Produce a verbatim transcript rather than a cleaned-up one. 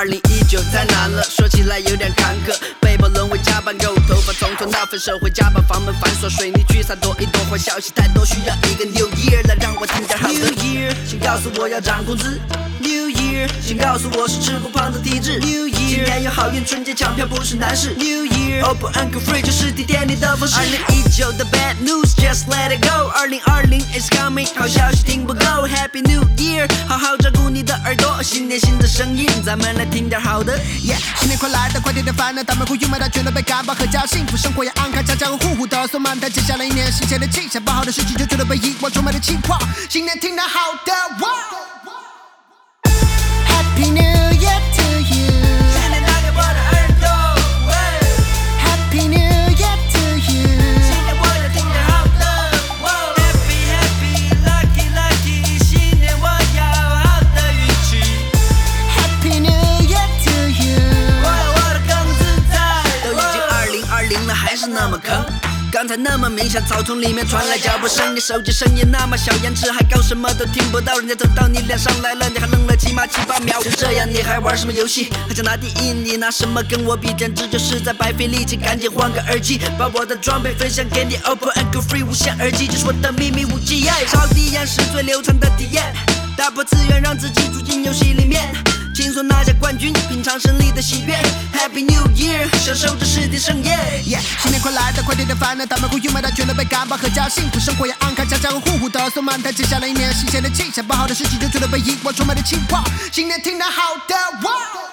二零一九太难了，说起来有点坎坷，被迫沦为加班狗，头发从头闹分社会加班，房门反锁，水泥聚散多一朵坏消息太多，需要一个 New Year 来让我听点好的。New Year， 请告诉我要涨工资。New Year， 请告诉我是吃不胖的体质。New Year， 今年有好运，春节抢票不是难事。New Year，Open Uncle Free 就是提点你的方式。二零一九的 Bad News，Just Let It Go。二零二零 is coming， 好消息听不够。Happy New Year， 好好照顾你的耳朵。新年新的声音，咱们来听点好的。 Yeah， 新年快来了，快点点烦恼，他们会用满它全都被感冒和家幸福生活要安康，家家户户的送满它。接下来一年新鲜的气象，不好的事情就绝对被遗忘，充满了情况。新年听点好的。Happy New Year to you， 新年打开我的耳朵。 Happy New Year to you， 新年我要听点好的。Happy Happy Lucky Lucky， 新年我要好的运气。 Happy New Year to you， 我要我的更自在。都已经二零二零了，还是那么坑。刚才那么明显，草丛里面传来脚步声，你手机声音那么小，延迟还高，什么都听不到，人家走到你脸上来了，你还愣了起码七八秒。就这样你还玩什么游戏？还想拿第一？你拿什么跟我比？简直就是在白费力气，赶紧换个耳机，把我的装备分享给你。Open Uncle Free 无线耳机，这是我的秘密武器。超低延是最流畅的体验，打破次元，让自己住进游戏里面。轻松拿下冠军，品尝胜利的喜悦。Happy New Year， 享受这世界盛宴。 Yeah， 新年快来了，快点点烦恼，他们会用满它全都被感冒和家幸福生活要安康，家家户户的送满它。接下来一年新鲜的气象，不好的事情就绝对被遗忘，充满了情况。新年听点好的。